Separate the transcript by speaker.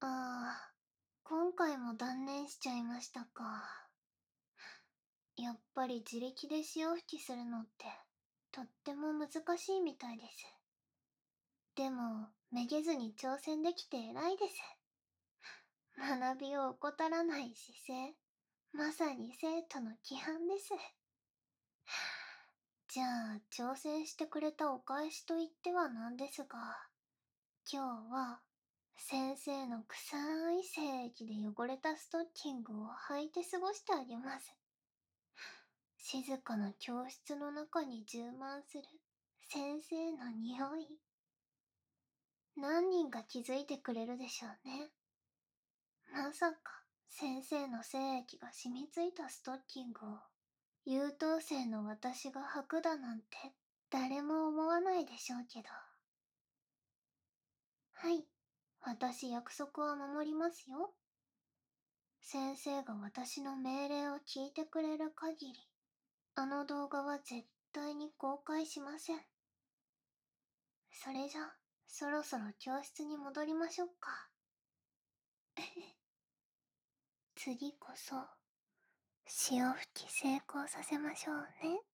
Speaker 1: ああ、今回も断念しちゃいましたか。やっぱり自力で潮吹きするのってとっても難しいみたいです。でも、めげずに挑戦できて偉いです。学びを怠らない姿勢、まさに生徒の規範です。じゃあ、挑戦してくれたお返しと言ってはなんですが、今日は先生の臭い精液で汚れたストッキングを履いて過ごしてあげます。静かな教室の中に充満する先生の匂い。何人が気づいてくれるでしょうね。まさか先生の精液が染みついたストッキングを優等生の私が履くだなんて誰も思わないでしょうけど。はい、私約束は守りますよ。先生が私の命令を聞いてくれる限り、あの動画は絶対に公開しません。それじゃ、そろそろ教室に戻りましょうか。次こそ、潮吹き成功させましょうね。